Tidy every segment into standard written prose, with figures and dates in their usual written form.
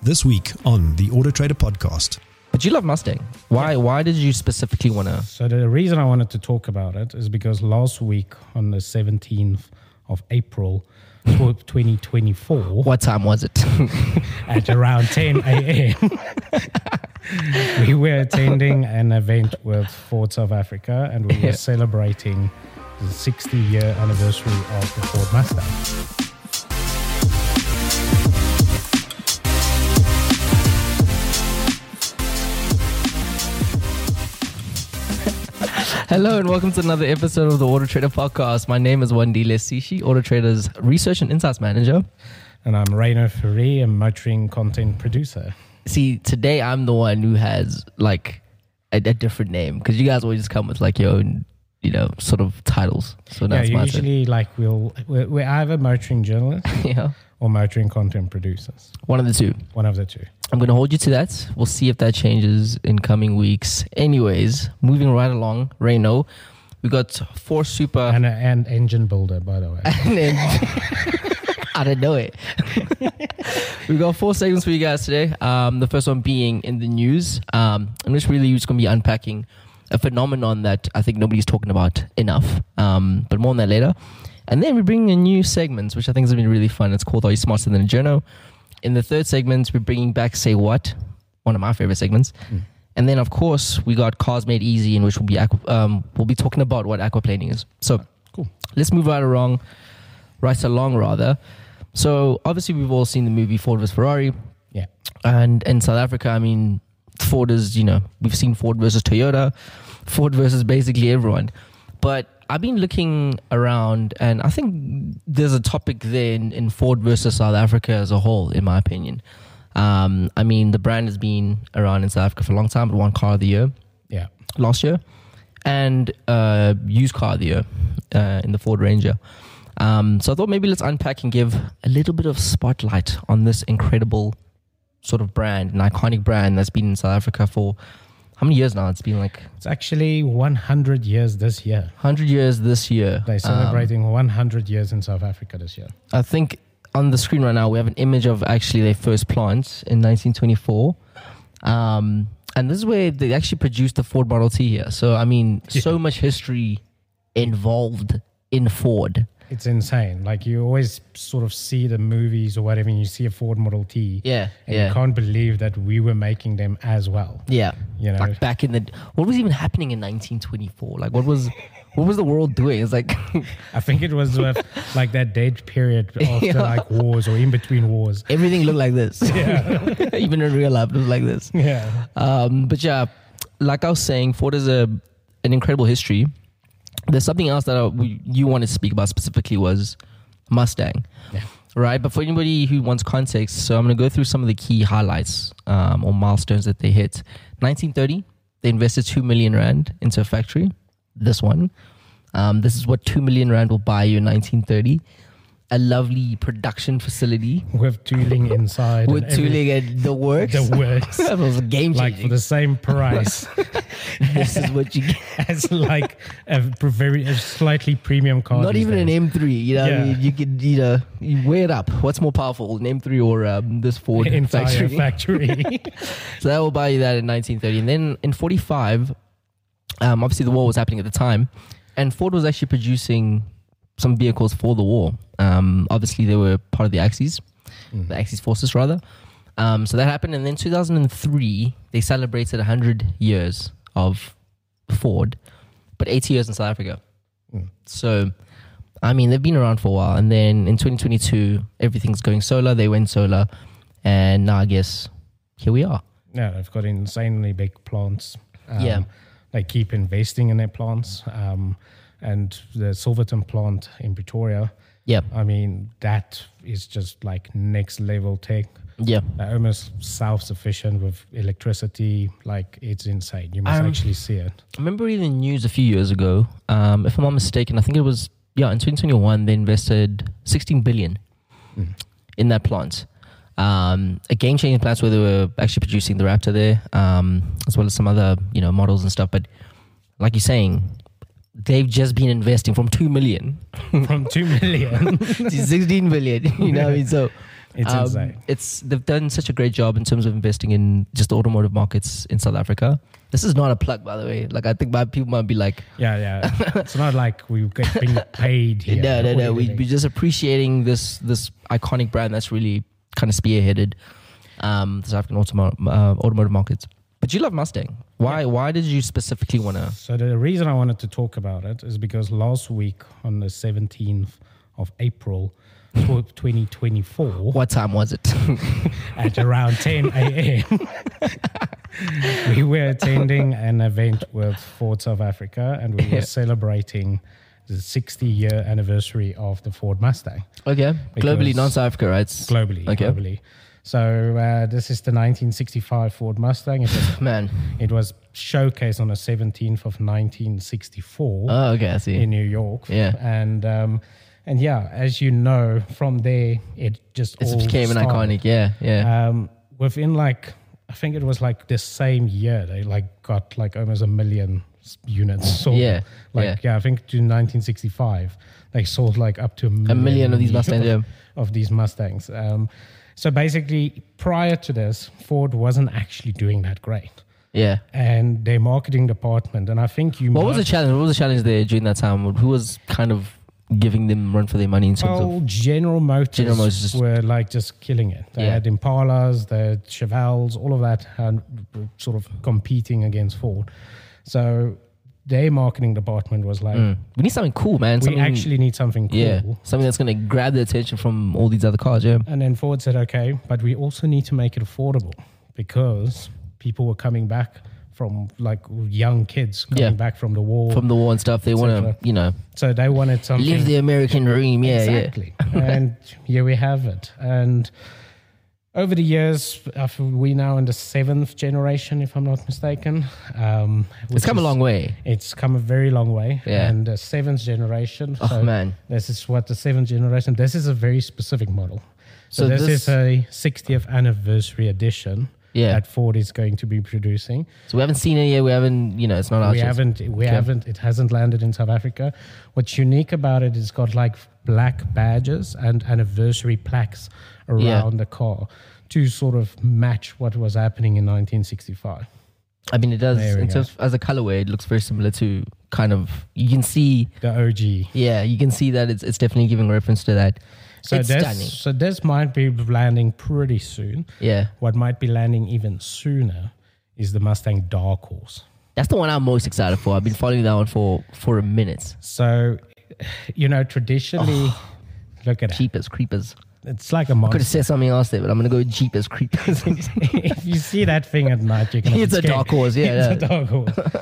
This week on the Auto Trader podcast. But you love Mustang. Why? Yeah. Why did you specifically want to? So the reason I wanted to talk about it is because last week on the 17th of April 2024, What time was it? at around 10 a.m., we were attending an event with Ford South Africa, and we were celebrating the 60-year anniversary of the Ford Mustang. Hello and welcome to another episode of the Auto Trader podcast. My name is Wandile Sishi, Auto Trader's Research and Insights Manager. And I'm Rainer Ferre, a motoring content producer. See, today I'm the one who has like a different name because you guys always just come with like your own, sort of titles. So that's my turn. Usually like we're either motoring journalists Yeah, or motoring content producers. one of the two. One of the two. I'm going to hold you to that. We'll see if that changes in coming weeks. Anyways, moving right along, Reno, we got four super... And engine builder, by the way. And then, I didn't know it. We got four segments for you guys today. The first one being in the news. And this really is going to be unpacking a phenomenon that I think nobody's talking about enough. But more on that later. And then we're bringing in new segments, which I think has been really fun. It's called Are You Smarter Than a Journo? In the third segment, we're bringing back Say What, one of my favorite segments. And then, of course, we got Cars Made Easy, in which we'll be talking about what aquaplaning is. So Cool. Let's move right along. So obviously, we've all seen the movie Ford vs. Ferrari. Yeah. And in South Africa, I mean, Ford is, we've seen Ford versus Toyota, Ford versus basically everyone. But I've been looking around, and I think there's a topic there in Ford versus South Africa as a whole, in my opinion. I mean, the brand has been around in South Africa for a long time, but won Car of the Year Yeah. last year, and used Car of the Year in the Ford Ranger. So I thought maybe let's unpack and give a little bit of spotlight on this incredible sort of brand, an iconic brand that's been in South Africa for how many years now? It's been like... It's actually 100 years this year. 100 years this year. They're celebrating 100 years in South Africa this year. I think on the screen right now, we have an image of actually their first plant in 1924. And this is where they actually produced the Ford Model T here. So, I mean, so much history involved in Ford. It's insane. Like you always sort of see the movies or whatever, and you see a Ford Model T. Yeah, And yeah. you can't believe that we were making them as well. Yeah. You know? Like back in the... What was even happening in 1924? Like, what was the world doing? It's like... I think it was like that dead period after like wars or in between wars. Everything looked like this. Yeah. Even in real life, it was like this. Yeah. But yeah, like I was saying, Ford is an incredible history. There's something else that you wanted to speak about specifically was Mustang, Yeah. right? But for anybody who wants context, so I'm going to go through some of the key highlights or milestones that they hit. 1930, they invested 2 million rand into a factory. This one. This is what 2 million rand will buy you in 1930. A lovely production facility. With tooling inside. With and tooling and the works. The works. That was a game Like changing. for the same price This is what you get. as like a slightly premium car. Not these even days. an M3, you know. Yeah. I mean, you could, you weigh it up. What's more powerful, an M3 or this Ford entire factory? factory. So that will buy you that in 1930. And then in 45, obviously the war was happening at the time, and Ford was actually producing some vehicles for the war. Obviously, they were part of the Axis, the Axis forces rather. So that happened, and then 2003 they celebrated 100 years of Ford, but 80 years in South Africa. So, I mean, they've been around for a while, and then in 2022 everything's going solar. They went solar, and now I guess here we are. Yeah, they've got insanely big plants. Yeah. They keep investing in their plants. And the Silverton plant in Pretoria, Yeah, I mean, that is just like next level tech. yeah. They're almost self-sufficient with electricity. Like, it's insane. You must actually see it. I remember reading the news a few years ago. If I'm not mistaken, I think it was, in 2021, they invested 16 billion in that plant. A game-changing plant where they were actually producing the Raptor there, as well as some other, models and stuff. But like you're saying, they've just been investing from 2 million From 2 million. to 16 billion. You know what I mean? So It's insane. They've done such a great job in terms of investing in just the automotive markets in South Africa. This is not a plug, by the way. Like, I think people might be like, yeah. It's not like we're being paid here. No. We're just appreciating this iconic brand that's really kind of spearheaded the South African automotive markets. But you love Mustang. Why? Yeah. Why did you specifically want to? So the reason I wanted to talk about it is because last week on the 17th of April, 2024. What time was it? At around 10 a.m. We were attending an event with Ford South Africa, and we were celebrating the 60-year anniversary of the Ford Mustang. Okay. Globally, not South Africa, right? Globally. Okay. Globally. So this is the 1965 Ford Mustang. It was showcased on the 17th of 1964. Oh, okay, I see. In New York. Yeah. And yeah, as you know, from there it became an iconic. Yeah. Within I think it was the same year they got almost 1 million units sold. Yeah. I think to 1965 they sold up to 1 million of these Mustangs. Of these Mustangs. So basically, prior to this, Ford wasn't actually doing that great. Yeah. And their marketing department, and I think What was the challenge? What was the challenge there during that time? Who was kind of giving them run for their money in terms of? General Motors were just killing it. They had Impalas, they had Chevelles, all of that, and sort of competing against Ford. So their marketing department was we need something cool, man. We actually need something cool. Yeah, something that's going to grab the attention from all these other cars, yeah. And then Ford said, okay, but we also need to make it affordable because people were coming back from young kids coming back from the war. From the war and stuff. They want to, So they wanted something. Live the American dream, yeah. Exactly. And here we have it. And over the years, we're now in the 7th generation, if I'm not mistaken. It's come a long way. It's come a very long way. Yeah. And the 7th generation. Oh, man. This is the 7th generation. This is a very specific model. So this is a 60th anniversary edition. Yeah. That Ford is going to be producing. So we haven't seen it yet. We haven't, it's not out yet. We haven't. It hasn't landed in South Africa. What's unique about it is it's got black badges and anniversary plaques around the car to sort of match what was happening in 1965. I mean, it does. In terms as a colorway, it looks very similar to kind of, you can see the OG. Yeah, you can see that it's definitely giving reference to that. So it's stunning. So this might be landing pretty soon. Yeah. What might be landing even sooner is the Mustang Dark Horse. That's the one I'm most excited for. I've been following that one for a minute. So, traditionally, look at it. Jeepers Creepers. It's like a monster. I could have said something else there, but I'm going to go Jeepers Creepers. If you see that thing at night, you're going to It's a dark horse, yeah. It's a dark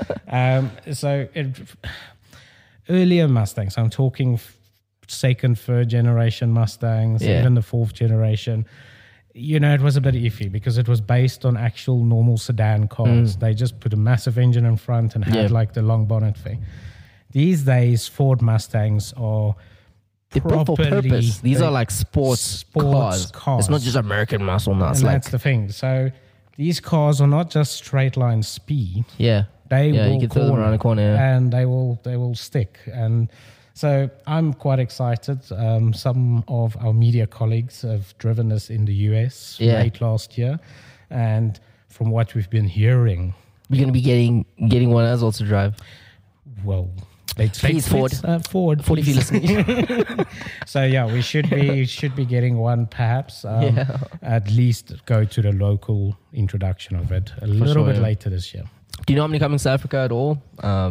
horse. Earlier Mustangs, I'm talking second, third generation Mustangs, even the fourth generation, it was a bit iffy because it was based on actual normal sedan cars. They just put a massive engine in front and had the long bonnet thing. These days, Ford Mustangs are they're built for purpose. These are sports cars. It's not just American muscle now. That's the thing. So these cars are not just straight line speed. Yeah. They will you can throw them around the corner. And they will stick. And so I'm quite excited. Some of our media colleagues have driven this in the US late last year. And from what we've been hearing, we're going to be getting one as well to drive. Well, please, Ford. Ford, if you're listening. So we should be getting one perhaps. At least go to the local introduction of it a little bit later this year. Do you know how many coming to South Africa at all?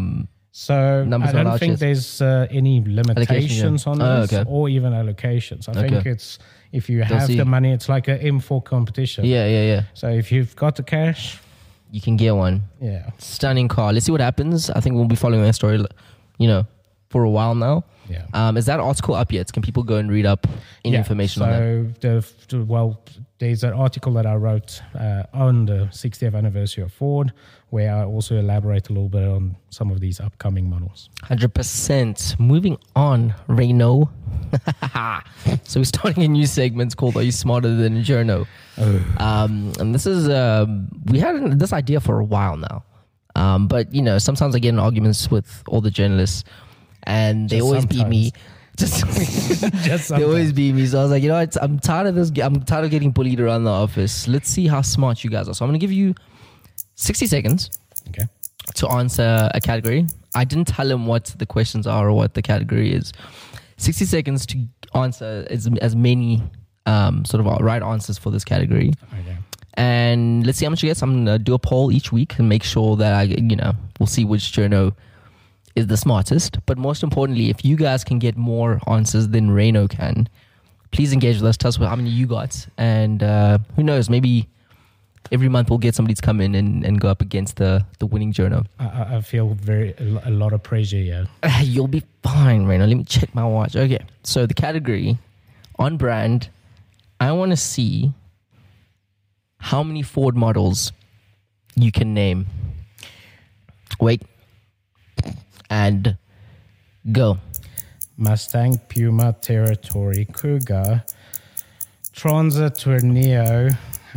So I don't think there's any limitations on this or even allocations. I think it's if you have the money, it's like an M4 competition. Yeah. So if you've got the cash, you can get one. Yeah. Stunning car. Let's see what happens. I think we'll be following that story, for a while now. Yeah. Is that article up yet? Can people go and read up any information on that? There's an article that I wrote on the 60th anniversary of Ford, where I also elaborate a little bit on some of these upcoming models. 100%. Moving on, Renault. So we're starting a new segment called "Are You Smarter Than a Journo?" And this is we had this idea for a while now, but sometimes I get in arguments with all the journalists, and they always beat me Just Just they always sometimes. beat me. So I was like, you know what? I'm tired of this. I'm tired of getting bullied around the office. Let's see how smart you guys are. So I'm going to give you 60 seconds Okay. to answer a category. I didn't tell him what the questions are or what the category is. 60 seconds to answer as many sort of right answers for this category. Okay. And let's see how much you get. So I'm going to do a poll each week and make sure that we'll see which journo is the smartest. But most importantly, if you guys can get more answers than Reno can, please engage with us. Tell us how many you got. And who knows, maybe every month we'll get somebody to come in and go up against the winning journo. I feel a lot of pressure here. You'll be fine, Reno. Let me check my watch. Okay, so the category on brand, I want to see how many Ford models you can name. Wait. And go. Mustang, Puma, Territory, Cougar, Transit, Tourneo,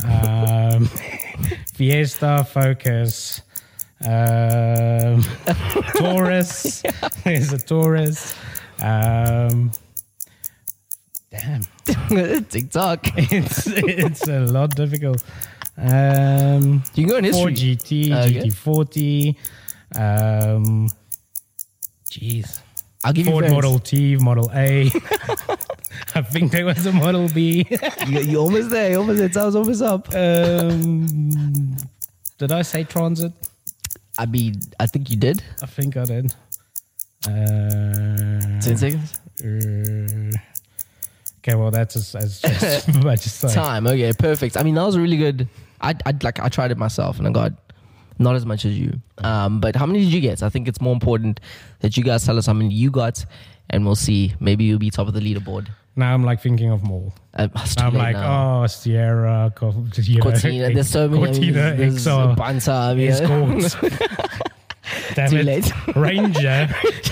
Fiesta, Focus, Taurus. There's a Taurus. Damn, TikTok. it's a lot difficult. You can go in Ford history. GT, GT40. Jeez. I'll give you Ford friends. Model T, Model A. I think there was a Model B. You're almost there. You're almost there. Time's almost up. Did I say Transit? I mean, I think you did. I think I did. 10 seconds. Okay, well that's as much as I. Time. Okay, perfect. I mean, that was really good. I tried it myself and I got not as much as you. But how many did you get? I think it's more important that you guys tell us how many you got, and we'll see. Maybe you'll be top of the leaderboard. Now I'm like thinking of more. It's too I'm late like, now. oh, Sierra, Cortina. There's so many. Cortina, There's XR, Bantam. Yeah. Escorts. Damn Too it. late. Ranger.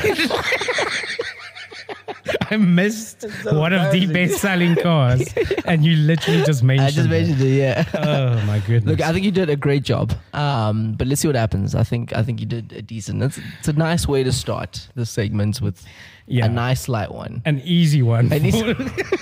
I missed one of the best-selling cars, and you literally just mentioned I just mentioned it. Yeah. Oh my goodness! Look, I think you did a great job. But let's see what happens. I think you did a decent. It's a nice way to start the segments with Yeah. a nice light one. An easy one. An easy-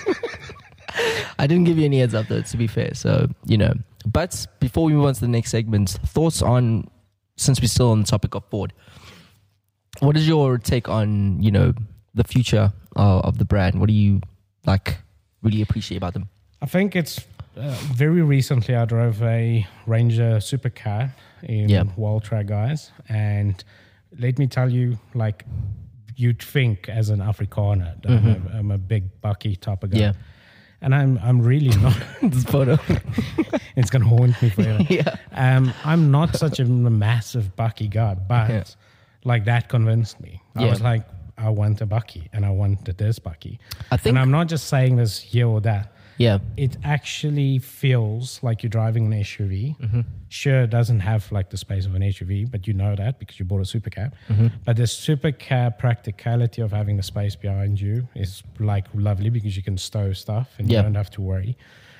I didn't give you any heads up though, to be fair. So, But before we move on to the next segment, thoughts on, since we're still on the topic of Ford, what is your take on, the future of the brand? What do you really appreciate about them? I think it's very recently I drove a Ranger supercar in Wild Track, guys, and let me tell you, you'd think as an Afrikaner that I'm a big bucky type of guy. Yeah. And I'm really not. This photo. It's gonna haunt me forever. Yeah. I'm not such a massive bucky guy, but that convinced me. I was like, I want a bucky, and I wanted this bucky. And I'm not just saying this here or that. Yeah. It actually feels like you're driving an SUV. Sure, it doesn't have the space of an SUV, but you know that because you bought a supercar. But the supercar practicality of having the space behind you is lovely because you can stow stuff and you don't have to worry.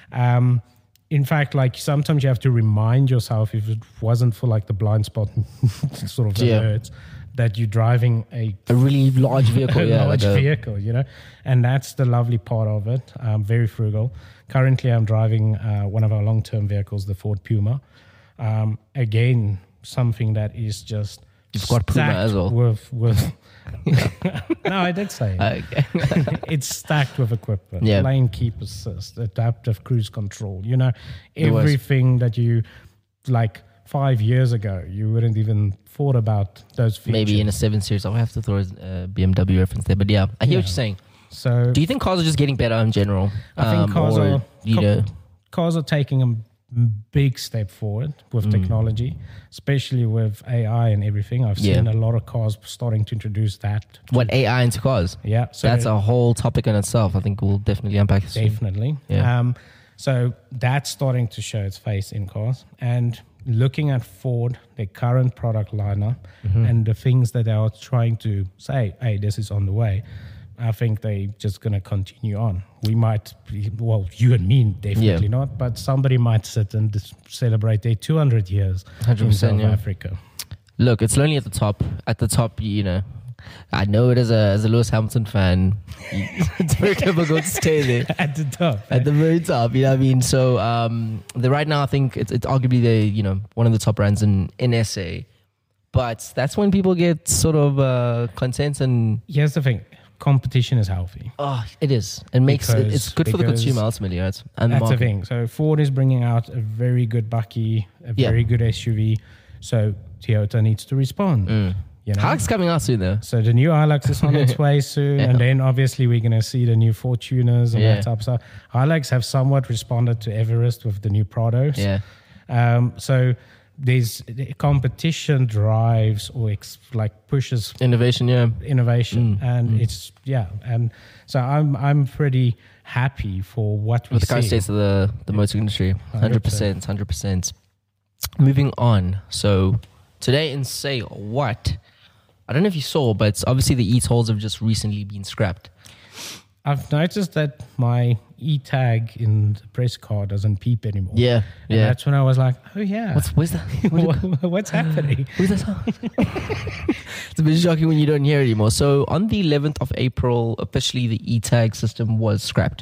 In fact, sometimes you have to remind yourself, if it wasn't for the blind spot sort of alerts, that you're driving a really large vehicle. vehicle, and that's the lovely part of it. Very frugal. Currently, I'm driving one of our long-term vehicles, the Ford Puma. Again, something that is just You've got Puma as well. With no, I did say it. Okay. It's stacked with equipment. Yeah. Lane keep assist, adaptive cruise control. Everything that you 5 years ago you wouldn't even thought about those features. Maybe in a 7 Series. I'll have to throw a BMW reference there. But yeah, I hear what you're saying. So, do you think cars are just getting better in general? I think cars cars are taking a big step forward with technology, especially with AI and everything. I've seen a lot of cars starting to introduce that. What, AI into cars? Yeah. So that's a whole topic in itself. I think we'll definitely unpack it soon. Definitely. Yeah. So that's starting to show its face in cars. And looking at Ford, their current product lineup, and the things that they are trying to say, hey, this is on the way, I think they're just going to continue on. We might, you and me definitely not, but somebody might sit and celebrate their 200 years 100%, in South Africa. Look, it's lonely at the top. At the top, I know it as a Lewis Hamilton fan. It's very difficult to stay there At the top. at the very top. You know what I mean? So right now, I think it's arguably one of the top brands in SA. But that's when people get sort of content and Here's the thing. Competition is healthy. it is. It makes it's good for the consumer ultimately, right? And That's the market. thing. So Ford is bringing out a very good bakkie, a Yeah. very good SUV. So Toyota needs to respond. You know? Hilux's coming out soon though. So the new Hilux is on its way soon, and then obviously we're going to see the new Fortuners and that type of stuff. Hilux have somewhat responded to Everest with the new Prados. Yeah. So there's competition drives or pushes Innovation, yeah. innovation, and it's and so I'm pretty happy for what we With the current see. state of the motor industry. 100%. Moving on. So today in Say What, I don't know if you saw, but obviously the e-tolls have just recently been scrapped. I've noticed that my e-tag in the press car doesn't peep anymore. Yeah. And that's when I was like, oh yeah. Where's that? What's happening? Who's that sound? It's a bit shocking when you don't hear it anymore. So on the 11th of April, officially the e-tag system was scrapped.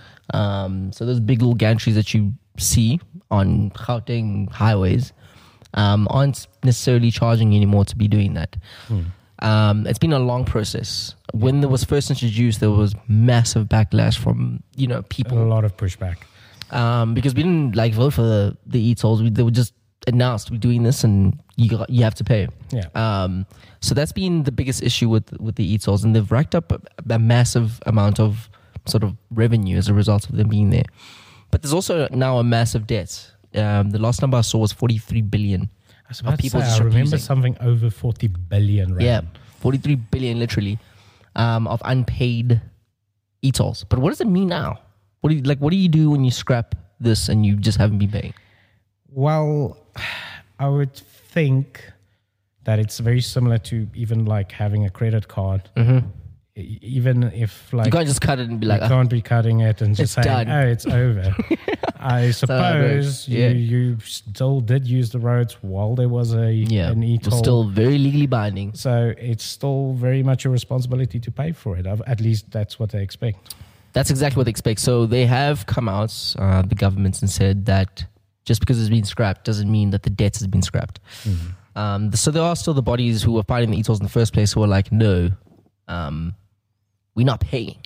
So those big little gantries that you see on Gauteng highways aren't necessarily charging you anymore to be doing that. It's been a long process. When it was first introduced, there was massive backlash from people. A lot of pushback. Because we didn't vote for the e-tolls. They were just announced we're doing this and you have to pay. Yeah. So that's been the biggest issue with the e-tolls, and they've racked up a massive amount of sort of revenue as a result of them being there. But there's also now a massive debt. The last number I saw was 43 billion. I was about to people say, just I remember refusing. something over 40 billion rand. Yeah, 43 billion literally of unpaid e-tolls. But what does it mean now? What do you do when you scrap this and you just haven't been paying? Well, I would think that it's very similar to even having a credit card. Even if You can't just cut it and be like, you can't be cutting it and just It's saying, done. oh, it's over. I suppose Yeah. you still did use the roads while there was an it was e-toll. still very legally binding. So it's still very much a responsibility to pay for it. At least that's what they expect. That's exactly what they expect. So they have come out, the governments, and said that just because it's been scrapped doesn't mean that the debt has been scrapped. So there are still the bodies who were fighting the e-tolls in the first place who are like, no, we're not paying,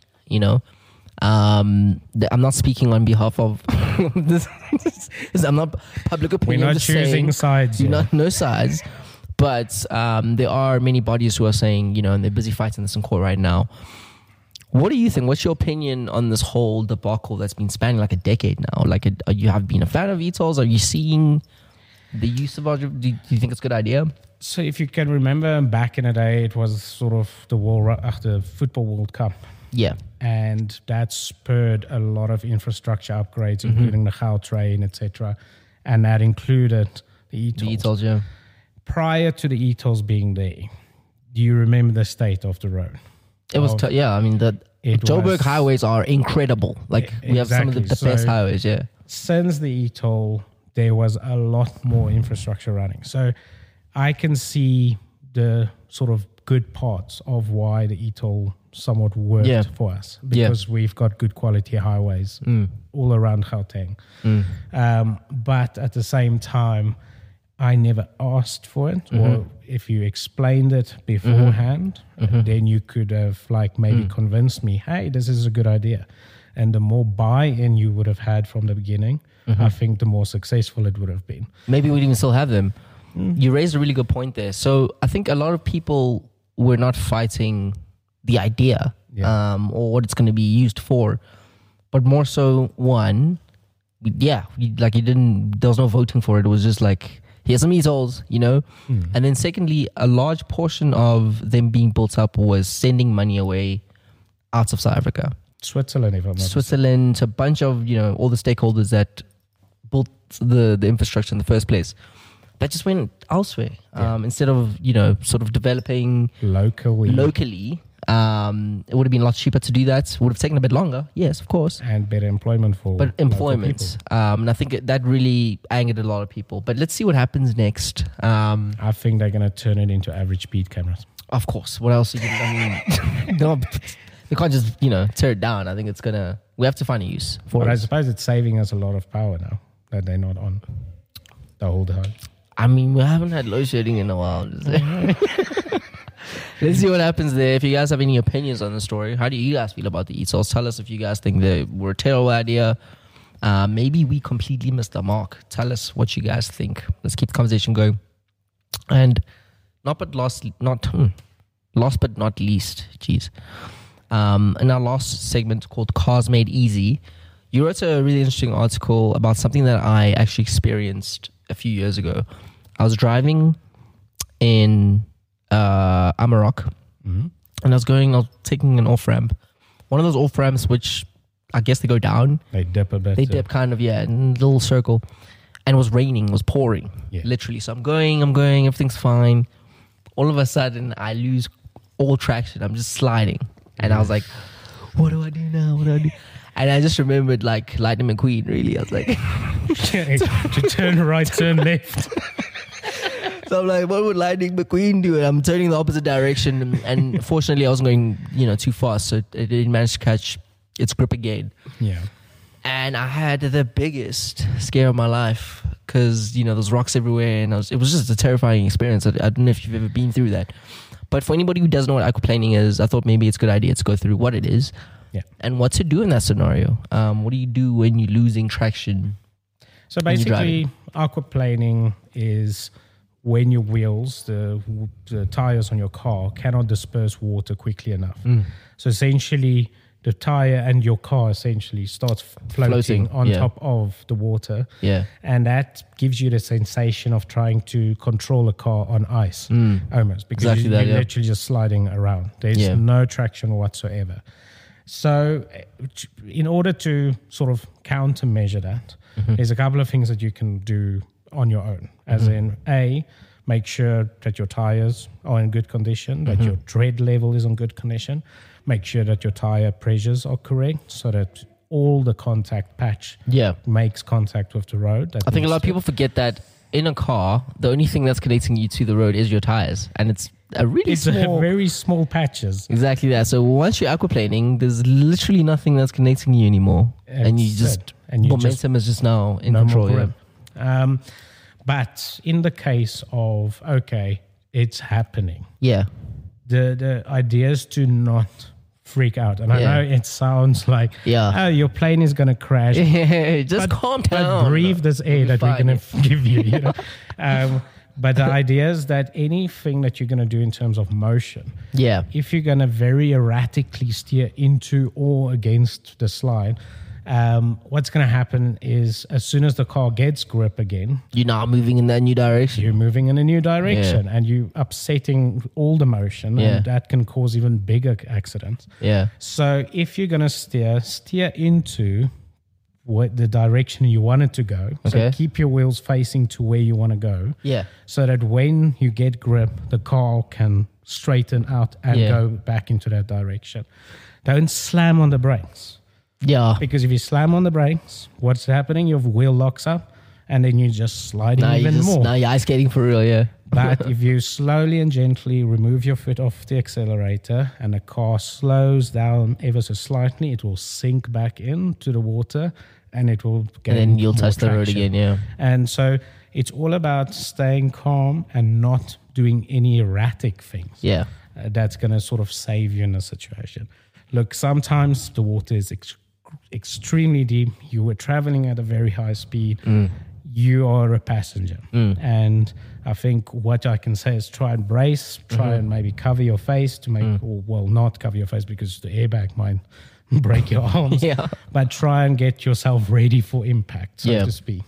I'm not speaking on behalf of this. I'm not public opinion. We're not I'm just choosing saying, sides. You're here. not no sides. But there are many bodies who are saying, and they're busy fighting this in court right now. What do you think? What's your opinion on this whole debacle that's been spanning like a decade now? Are you have been a fan of e-tolls? Are you seeing the use of it? Do you think it's a good idea? So if you can remember back in the day, it was sort of the Football World Cup. Yeah. And that spurred a lot of infrastructure upgrades, including the Gautrain, etc. And that included the e-tolls. The e-tolls, yeah. Prior to the e-tolls being there, do you remember the state of the road? It was, I mean, the It Joburg was- highways are incredible. We have some of the Exactly. best So- highways, yeah. Since the e-toll, there was a lot more infrastructure running. So I can see the sort of good parts of why the e-toll somewhat worked for us, because we've got good quality highways all around Gauteng. But at the same time, I never asked for it, or if you explained it beforehand, then you could have maybe convinced me, hey, this is a good idea. And the more buy-in you would have had from the beginning, I think the more successful it would have been. Maybe we'd even still have them. You raised a really good point there. So I think a lot of people were not fighting the idea or what it's going to be used for, but more so there was no voting for it. It was just here's some e-tolls, And then secondly, a large portion of them being built up was sending money away out of South Africa. Switzerland, if I'm not Switzerland, a bunch of, all the stakeholders that built the infrastructure in the first place. That just went elsewhere. Instead of, sort of developing locally. It would have been a lot cheaper to do that. Would have taken a bit longer. Yes, of course. And better employment for But local employment. people. And I think that really angered a lot of people. But let's see what happens next. I think they're going to turn it into average speed cameras. Of course. What else? I mean, no, they can't just, tear it down. I think we have to find a use for But I it. suppose it's saving us a lot of power now that they're not on the whole time. I mean, we haven't had load shedding in a while. Let's see what happens there. If you guys have any opinions on the story, how do you guys feel about the ESOLs? Tell us if you guys think they were a terrible idea. Maybe we completely missed the mark. Tell us what you guys think. Let's keep the conversation going. And last but not least, geez. In our last segment called Cars Made Easy, you wrote a really interesting article about something that I actually experienced a few years ago. I was driving in Amarok, and I was taking an off-ramp. One of those off-ramps which I guess they go down. They dip a bit. They dip kind of, in a little circle. And it was raining, it was pouring, Yeah. literally. So I'm going, everything's fine. All of a sudden, I lose all traction. I'm just sliding. And I was like, what do I do now? What do I do? And I just remembered like Lightning McQueen, really. I was like, to turn right, turn left. so I'm like, what would Lightning McQueen do? And I'm turning the opposite direction. And fortunately, I wasn't going, too fast. So it didn't manage to catch its grip again. Yeah. And I had the biggest scare of my life because, there's rocks everywhere. And it was just a terrifying experience. I don't know if you've ever been through that. But for anybody who doesn't know what aquaplaning is, I thought maybe it's a good idea to go through what it is and what to do in that scenario. What do you do when you're losing traction? So basically, aquaplaning is when your wheels, the tires on your car, cannot disperse water quickly enough. So essentially, the tire and your car essentially starts floating on top of the water. Yeah. And that gives you the sensation of trying to control a car on ice, almost, because you're literally just sliding around. There's no traction whatsoever. So in order to sort of countermeasure that, there's a couple of things that you can do on your own. As in, A, make sure that your tires are in good condition, that your tread level is in good condition. Make sure that your tire pressures are correct so that all the contact patch makes contact with the road. I think a lot of people forget that in a car, the only thing that's connecting you to the road is your tires. And it's very small patches. Exactly that. So once you're aquaplaning, there's literally nothing that's connecting you anymore. Momentum is just now in control. But in the case of, it's happening. Yeah. The idea is to not freak out. And I know it sounds like, your plane is going to crash. Just calm down. But breathe this air that we're going to give you. But the idea is that anything that you're going to do in terms of motion, if you're going to very erratically steer into or against the slide, what's going to happen is as soon as the car gets grip again, you're now moving in that new direction. You're moving in a new direction and you're upsetting all the motion and that can cause even bigger accidents. Yeah. So if you're going to steer into the direction you want it to go. So keep your wheels facing to where you want to go. Yeah. So that when you get grip, the car can straighten out and go back into that direction. Don't slam on the brakes. Yeah. Because if you slam on the brakes, what's happening? Your wheel locks up and then you're just sliding even more. Now you're ice skating for real, But if you slowly and gently remove your foot off the accelerator and the car slows down ever so slightly, it will sink back into the water and it will gain and then you'll touch traction. the road again, And so it's all about staying calm and not doing any erratic things. That's going to sort of save you in a situation. Look, sometimes the water is extremely deep. You were traveling at a very high speed. You are a passenger. And I think what I can say is try and brace, try and maybe cover your face to make, not cover your face because the airbag might break your arms. But try and get yourself ready for impact, so to speak.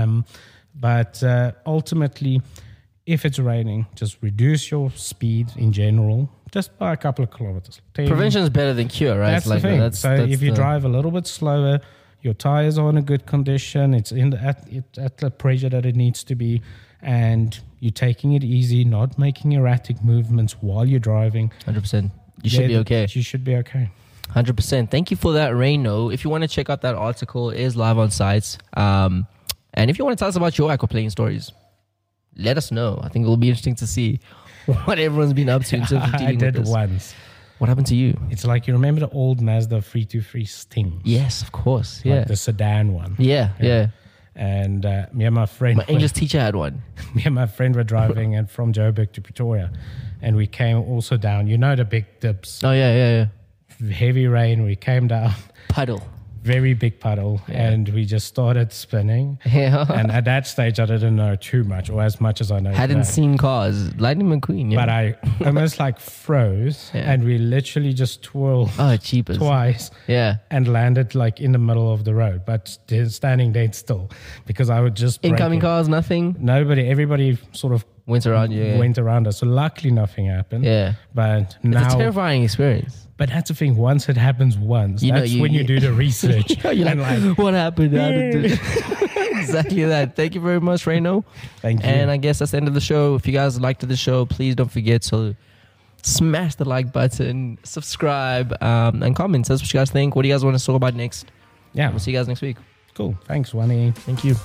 But ultimately, if it's raining, just reduce your speed in general, just by a couple of kilometers. Prevention is better than cure, right? That's the thing. That's if you drive a little bit slower, your tires are in a good condition, it's at the pressure that it needs to be, and you're taking it easy, not making erratic movements while you're driving. 100%. you should be okay. You should be okay. 100%. Thank you for that, Reno. If you want to check out that article, it is live on sites. And if you want to tell us about your aquaplaning stories, let us know. I think it will be interesting to see what everyone's been up to in terms of dealing I did with this. once. What happened to you? It's like, you remember the old Mazda 323 Sting? Yes, of course. Like Yeah. the sedan one. Yeah. And me and my friend, My English teacher had one. me and my friend were driving and from Joburg to Pretoria, and we came also down. You know the big dips, Oh, yeah. heavy rain. We came down, Puddle. very big puddle, and we just started spinning. Yeah. And at that stage, I didn't know too much, or as much as I know. Hadn't now. seen cars. Lightning McQueen, yeah. But I almost like froze, Yeah. and we literally just twirled Oh, cheapers. twice. Yeah. And landed like in the middle of the road, but standing dead still, because I would just Incoming brake it. cars, nothing. Everybody sort of Went around you. Yeah. went around us. So luckily nothing happened. Yeah. But It's a now, terrifying experience. but that's the thing. Once it happens once, You know, that's when you do the research. You're and like, what happened? How did it? Exactly that. Thank you very much, Reno. thank you. And I guess that's the end of the show. If you guys liked the show, please don't forget to smash the like button, subscribe, and comment. Tell us what you guys think. What do you guys want to talk about next? Yeah, We'll see you guys next week. cool. Thanks, Wani. Thank you.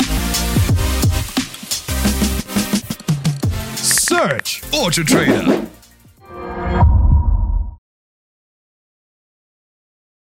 Search Auto Trader.